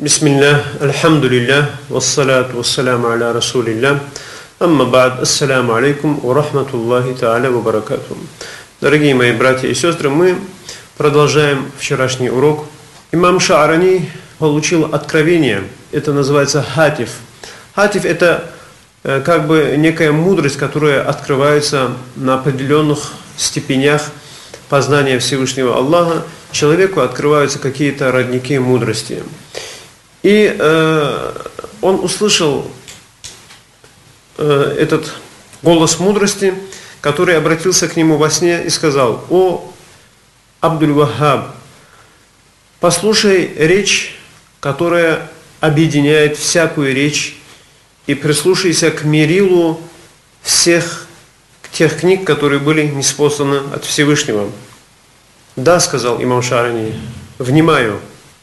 Бисмиллах, альхамдулиллах, вассалату вассаляму аля расулиллах, амма ба'д, ассаляму алейкум ва рахматуллахи та'аля ва баракатуху. Дорогие мои братья и сестры, мы продолжаем вчерашний урок. Имам Шаарани получил откровение, это называется хатиф. Хатиф – это как бы некая мудрость, которая открывается на определенных степенях познания Всевышнего Аллаха. Человеку открываются какие-то родники мудрости. И он услышал этот голос мудрости, который обратился к нему во сне и сказал: «О Абдуль-Ваххаб, послушай речь, которая объединяет всякую речь, и прислушайся к мерилу всех тех книг, которые были ниспосланы от Всевышнего». «Да», — сказал имам Шаарани, — «внимаю».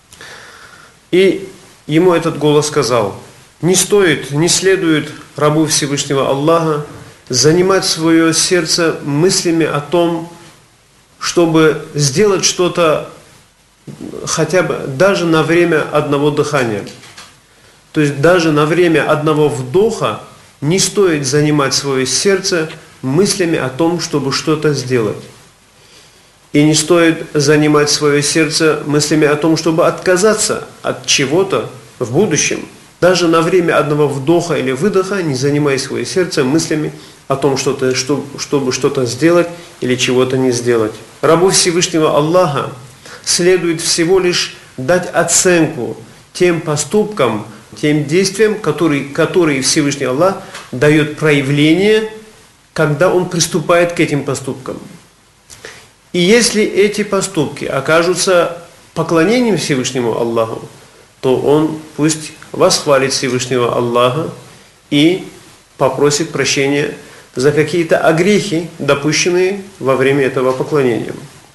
И ему этот голос сказал: не следует рабу Всевышнего Аллаха занимать свое сердце мыслями о том, чтобы сделать что-то хотя бы даже на время одного дыхания. То есть даже на время одного вдоха не стоит занимать свое сердце мыслями о том, чтобы что-то сделать. И не стоит занимать свое сердце мыслями о том, чтобы отказаться от чего-то в будущем. Даже на время одного вдоха или выдоха не занимай свое сердце мыслями о том, чтобы что-то сделать или чего-то не сделать. Рабу Всевышнего Аллаха следует всего лишь дать оценку тем поступкам, тем действиям, которые Всевышний Аллах дает проявление, когда он приступает к этим поступкам. И если эти поступки окажутся поклонением Всевышнему Аллаху, то он пусть восхвалит Всевышнего Аллаха и попросит прощения за какие-то огрехи, допущенные во время этого поклонения.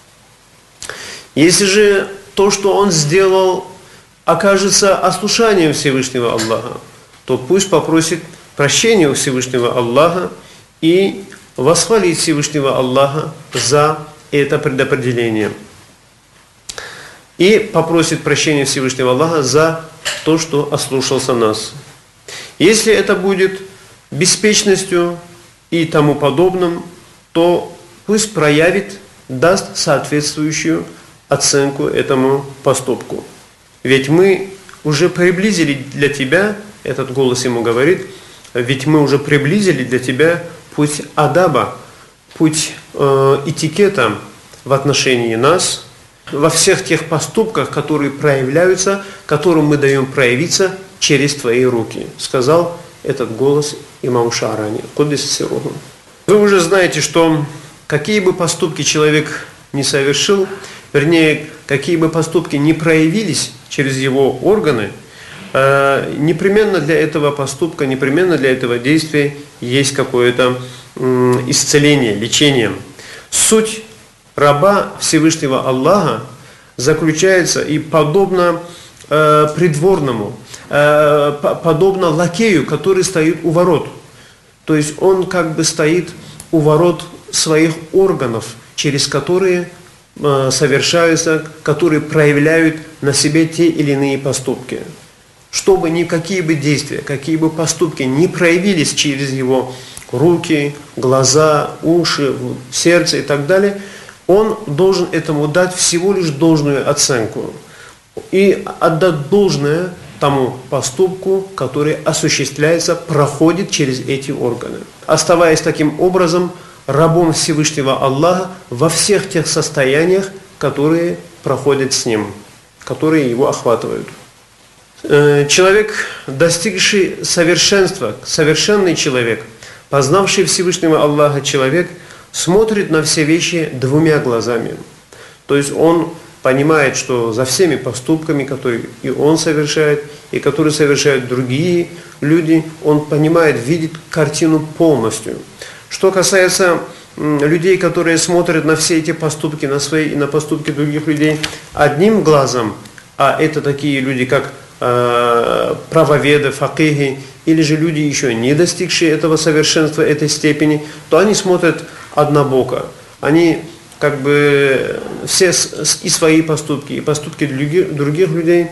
Если же то, что он сделал, окажется ослушанием Всевышнего Аллаха, то пусть попросит прощения у Всевышнего Аллаха и восхвалит Всевышнего Аллаха за это предопределение. И попросит прощения Всевышнего Аллаха за то, что ослушался нас. Если это будет беспечностью и тому подобным, то пусть проявит, даст соответствующую оценку этому поступку. Ведь мы уже приблизили для тебя, этот голос ему говорит, ведь мы уже приблизили для тебя путь адаба, путь этикета в отношении нас, во всех тех поступках, которые проявляются, которым мы даем проявиться через твои руки, сказал этот голос имам Шаарани. Вы уже знаете, что какие бы поступки человек не совершил, вернее, какие бы поступки не проявились через его органы, непременно для этого поступка, непременно для этого действия есть какое-то исцеление, лечение. Суть раба Всевышнего Аллаха заключается и подобно придворному, подобно лакею, который стоит у ворот. То есть он как бы стоит у ворот своих органов, через которые совершаются, которые проявляют на себе те или иные поступки. Чтобы никакие бы действия, какие бы поступки не проявились через его руки, глаза, уши, сердце и так далее, он должен этому дать всего лишь должную оценку и отдать должное тому поступку, который осуществляется, проходит через эти органы. Оставаясь таким образом рабом Всевышнего Аллаха во всех тех состояниях, которые проходят с ним, которые его охватывают. Человек, достигший совершенства, совершенный человек, познавший Всевышнего Аллаха человек, смотрит на все вещи двумя глазами. То есть он понимает, что за всеми поступками, которые и он совершает, и которые совершают другие люди, он понимает, видит картину полностью. Что касается людей, которые смотрят на все эти поступки, на свои и на поступки других людей одним глазом, а это такие люди, как правоведы, факихи, или же люди, еще не достигшие этого совершенства, этой степени, то они смотрят однобоко. Они как бы все и свои поступки, и поступки других людей,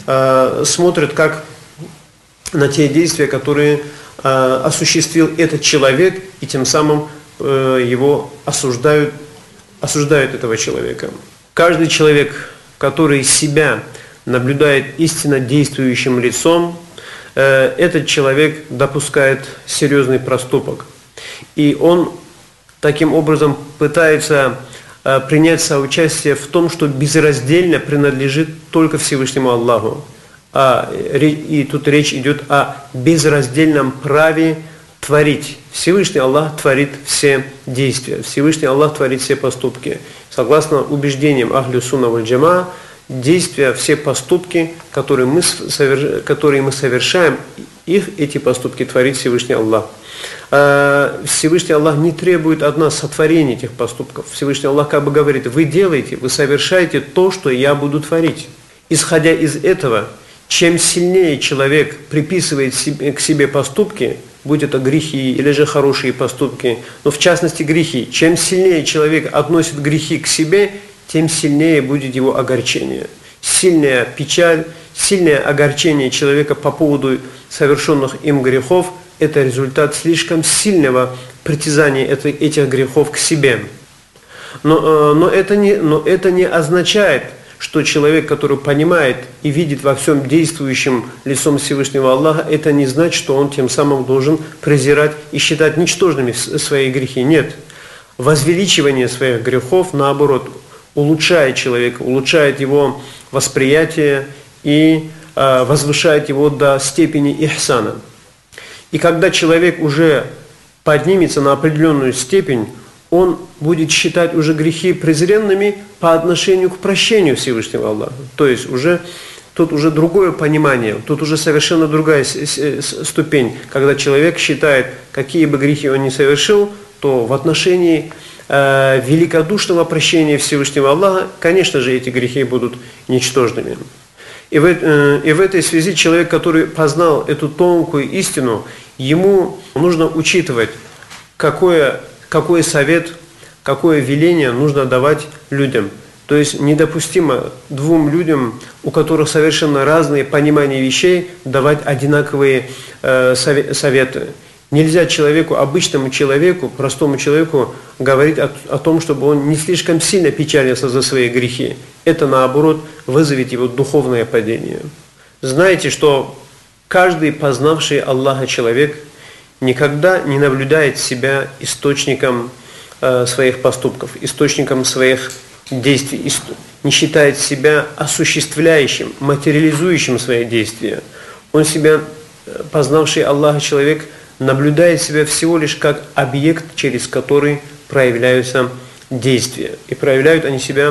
смотрят как на те действия, которые осуществил этот человек, и тем самым его осуждают этого человека. Каждый человек, который себя наблюдает истинно действующим лицом, этот человек допускает серьезный проступок. И он таким образом пытается принять соучастие в том, что безраздельно принадлежит только Всевышнему Аллаху. И тут речь идет о безраздельном праве творить. Всевышний Аллах творит все действия, Всевышний Аллах творит все поступки. Согласно убеждениям Ахлю Сунна валь Джамаа, действия, все поступки, которые мы совершаем, эти поступки творит Всевышний Аллах. Всевышний Аллах не требует от нас сотворения этих поступков. Всевышний Аллах как бы говорит: вы делаете, вы совершаете то, что я буду творить. Исходя из этого, чем сильнее человек приписывает к себе поступки, будь это грехи или же хорошие поступки, но в частности грехи, чем сильнее человек относит грехи к себе, тем сильнее будет его огорчение. Сильная печаль, сильное огорчение человека по поводу совершенных им грехов – это результат слишком сильного притязания этих грехов к себе. Но это не означает, что человек, который понимает и видит во всем действующем лицом Всевышнего Аллаха, это не значит, что он тем самым должен презирать и считать ничтожными свои грехи. Нет. Возвеличивание своих грехов, наоборот, улучшает человека, улучшает его восприятие и возвышает его до степени ихсана. И когда человек уже поднимется на определенную степень, он будет считать уже грехи презренными по отношению к прощению Всевышнего Аллаха. То есть тут уже другое понимание, тут уже совершенно другая ступень. Когда человек считает, какие бы грехи он ни совершил, то в отношении великодушного прощения Всевышнего Аллаха, конечно же, эти грехи будут ничтожными. И в этой связи человек, который познал эту тонкую истину, ему нужно учитывать, какой совет, какое веление нужно давать людям. То есть недопустимо двум людям, у которых совершенно разные понимания вещей, давать одинаковые советы. Нельзя человеку, обычному человеку, простому человеку говорить о том, чтобы он не слишком сильно печалился за свои грехи. Это, наоборот, вызовет его духовное падение. Знаете, что каждый познавший Аллаха человек никогда не наблюдает себя источником своих поступков, источником своих действий, не считает себя осуществляющим, материализующим свои действия. Он себя, познавший Аллаха человек, наблюдает себя всего лишь как объект, через который проявляются действия. И проявляют они себя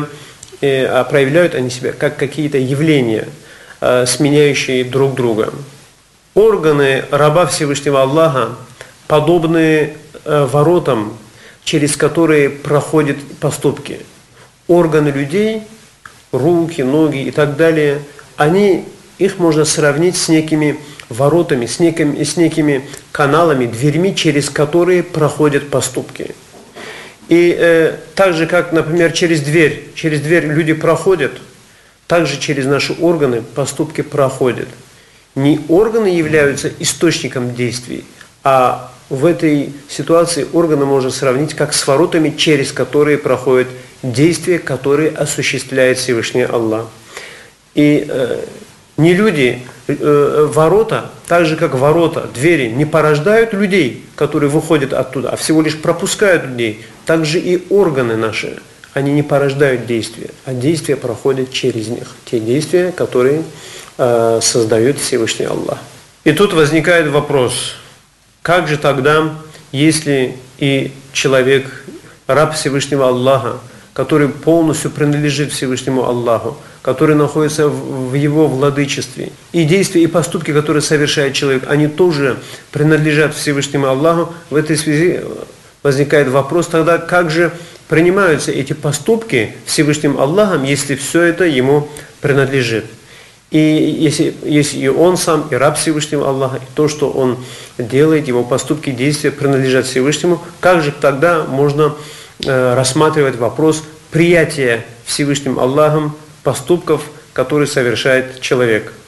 как какие-то явления, сменяющие друг друга. Органы раба Всевышнего Аллаха подобны воротам, через которые проходят поступки. Органы людей, руки, ноги и так далее, их можно сравнить с некими воротами, с некими каналами, дверьми, через которые проходят поступки. И так же, как, например, через дверь люди проходят, также через наши органы поступки проходят. Не органы являются источником действий, а в этой ситуации органы можно сравнить как с воротами, через которые проходят действия, которые осуществляет Всевышний Аллах. И не люди, ворота, так же как ворота, двери, не порождают людей, которые выходят оттуда, а всего лишь пропускают людей. Также и органы наши, они не порождают действия, а действия проходят через них. Те действия, которые создает Всевышний Аллах. И тут возникает вопрос, как же тогда, если и человек, раб Всевышнего Аллаха, который полностью принадлежит Всевышнему Аллаху, который находится в его владычестве, и действия, и поступки, которые совершает человек, они тоже принадлежат Всевышнему Аллаху. В этой связи возникает вопрос тогда, как же принимаются эти поступки Всевышним Аллахом, если все это ему принадлежит. И если и он сам, и раб Всевышнего Аллаха, и то, что он делает, его поступки, действия принадлежат Всевышнему, как же тогда можно рассматривать вопрос приятия Всевышним Аллахом поступков, которые совершает человек?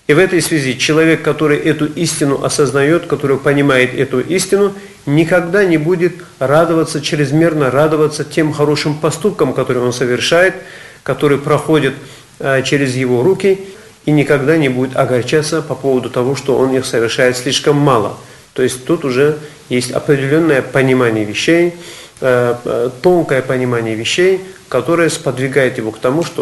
И в этой связи человек, который эту истину осознает, который понимает эту истину, никогда не будет радоваться, чрезмерно радоваться тем хорошим поступкам, которые он совершает, которые проходят через его руки, и никогда не будет огорчаться по поводу того, что он их совершает слишком мало. То есть тут уже есть определенное понимание вещей, тонкое понимание вещей, которое сподвигает его к тому, что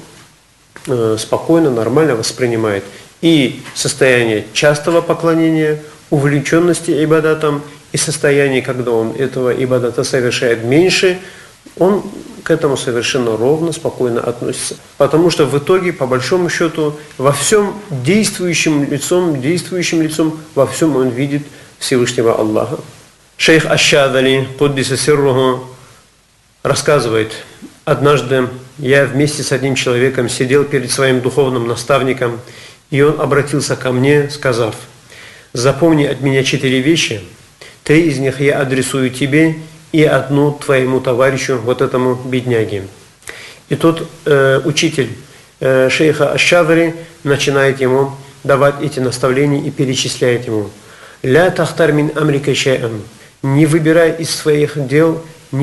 он спокойно, нормально воспринимает и состояние частого поклонения, увлеченности ибадатом, и состояние, когда он этого ибадата совершает меньше, он к этому совершенно ровно, спокойно относится. Потому что в итоге, по большому счету, во всем действующим лицом, во всем он видит Всевышнего Аллаха. Шейх Аш-Шадали, Куддиса Сирруху, рассказывает: однажды я вместе с одним человеком сидел перед своим духовным наставником, и он обратился ко мне, сказав: «Запомни от меня 4 вещи, 3 из них я адресую тебе и 1 твоему товарищу, вот этому бедняге». И тот учитель шейха Аш-Шадали начинает ему давать эти наставления и перечисляет ему: «Ля тахтар мин амрика шай'ан», не выбирай из своих дел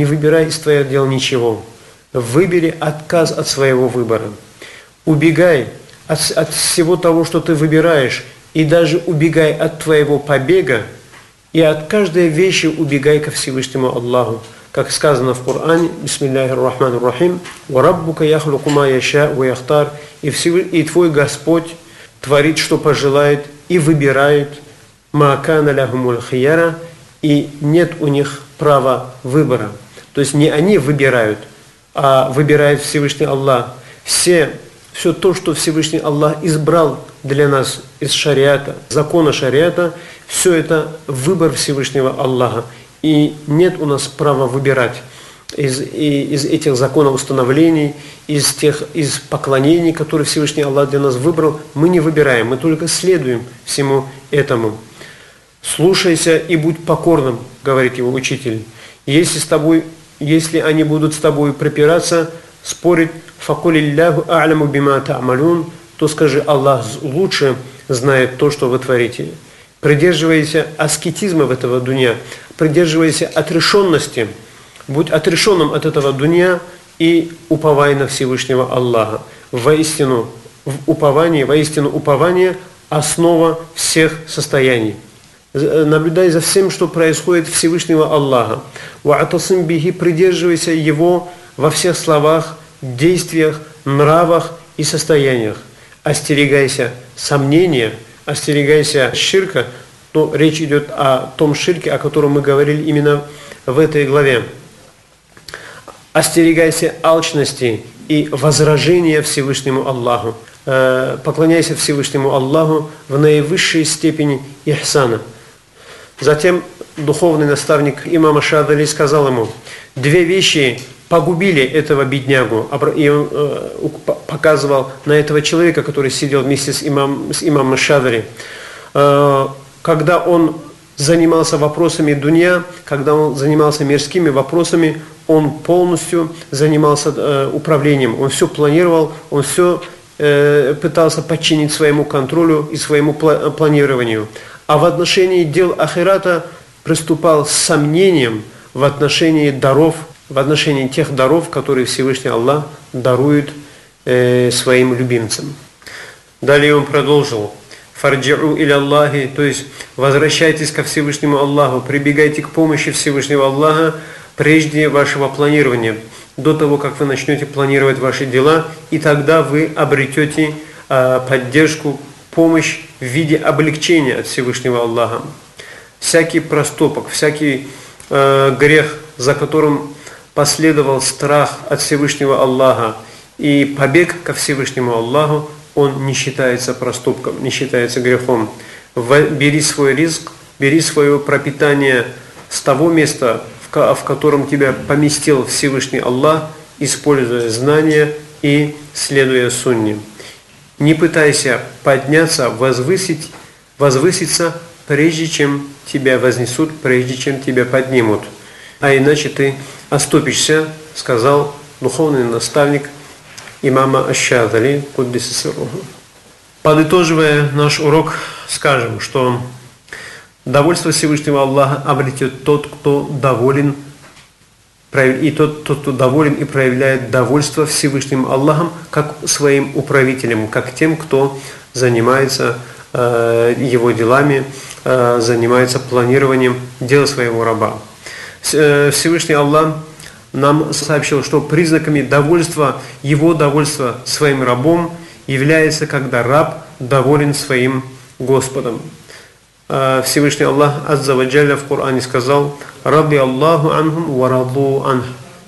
ничего. Выбери отказ от своего выбора. Убегай от всего того, что ты выбираешь, и даже убегай от твоего побега, и от каждой вещи убегай ко Всевышнему Аллаху. Как сказано в Коране: «Бисмиллахир рахманир рахим, ва раббука яхлуку ма яша ва яхтар», и твой Господь творит, что пожелает, и выбирает, ма кана лахумул хияра, и нет у них права выбора. То есть не они выбирают, а выбирает Всевышний Аллах. Все то, что Всевышний Аллах избрал для нас из шариата, закона шариата, все это выбор Всевышнего Аллаха. И нет у нас права выбирать из этих законоустановлений, из поклонений, которые Всевышний Аллах для нас выбрал. Мы не выбираем, мы только следуем всему этому. «Слушайся и будь покорным», говорит его учитель. Если они будут с тобой припираться, спорить, «факулилляху а'ляму бима та'малун», то скажи: Аллах лучше знает то, что вы творите. Придерживайся аскетизма в этого дуня, придерживайся отрешенности, будь отрешенным от этого дуня и уповай на Всевышнего Аллаха. Воистину упование – основа всех состояний. Наблюдай за всем, что происходит Всевышнего Аллаха. «Ва'атасим бихи», придерживайся Его во всех словах, действиях, нравах и состояниях. Остерегайся сомнения, остерегайся ширка, то речь идет о том ширке, о котором мы говорили именно в этой главе. Остерегайся алчности и возражения Всевышнему Аллаху. Поклоняйся Всевышнему Аллаху в наивысшей степени ихсана. Затем духовный наставник имама Шадали сказал ему: 2 вещи погубили этого беднягу. И он показывал на этого человека, который сидел вместе с имамом Шадали. Когда он занимался вопросами дунья, когда он занимался мирскими вопросами, он полностью занимался управлением. Он все планировал, он все пытался подчинить своему контролю и своему планированию. А в отношении дел ахирата приступал с сомнением в отношении даров, в отношении тех даров, которые Всевышний Аллах дарует своим любимцам. Далее он продолжил: «Фарджи'у иля Аллахи», то есть возвращайтесь ко Всевышнему Аллаху, прибегайте к помощи Всевышнего Аллаха прежде вашего планирования, до того, как вы начнете планировать ваши дела, и тогда вы обретете поддержку, помощь в виде облегчения от Всевышнего Аллаха. Всякий проступок, всякий грех, за которым последовал страх от Всевышнего Аллаха и побег ко Всевышнему Аллаху, он не считается проступком, не считается грехом. Бери свой ризк, бери свое пропитание с того места, в котором тебя поместил Всевышний Аллах, используя знания и следуя сунне. Не пытайся подняться, возвыситься, прежде чем тебя вознесут, прежде чем тебя поднимут. А иначе ты оступишься, сказал духовный наставник имама Аш-Шадали, Куддиса Сирруху. Подытоживая наш урок, скажем, что довольство Всевышнего Аллаха обретет тот, кто доволен, и тот, кто доволен и проявляет довольство Всевышним Аллахом как своим управителем, как тем, кто занимается его делами, занимается планированием дела своего раба. Всевышний Аллах нам сообщил, что признаками довольства, его довольства своим рабом является, когда раб доволен своим Господом. Всевышний Аллах Азза ва Джалля в Коране сказал: «Ради Аллаху анхум ва раду анх».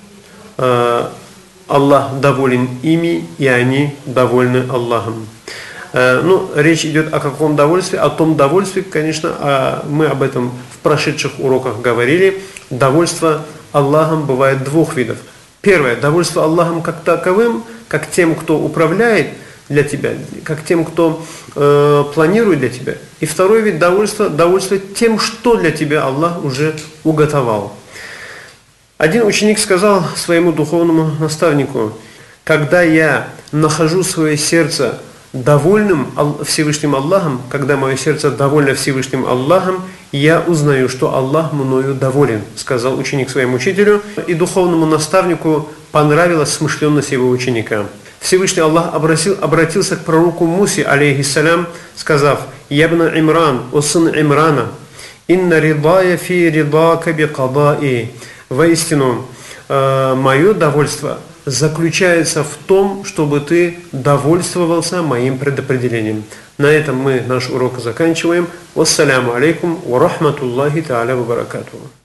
Аллах доволен ими, и они довольны Аллахом. Речь идет о каком довольстве? О том довольстве, конечно, мы об этом в прошедших уроках говорили. Довольство Аллахом бывает двух видов. Первое, довольство Аллахом как таковым, как тем, кто управляет для тебя, как тем, кто планирует для тебя. И второй вид довольства тем, что для тебя Аллах уже уготовал. Один ученик сказал своему духовному наставнику: когда я нахожу свое сердце довольным Всевышним Аллахом, когда мое сердце довольно Всевышним Аллахом, я узнаю, что Аллах мною доволен, сказал ученик своему учителю, и духовному наставнику понравилась смышленность его ученика. Всевышний Аллах обратился к пророку Мусе, алейхиссалям, сказав: «Ябна Имран, о сын Имрана, инна ридая фи ридака би кадаи». Воистину, мое довольство заключается в том, чтобы ты довольствовался моим предопределением. На этом мы наш урок заканчиваем. Вассаляму алейкум ва рахматуллахи та'аля ва баракатуху.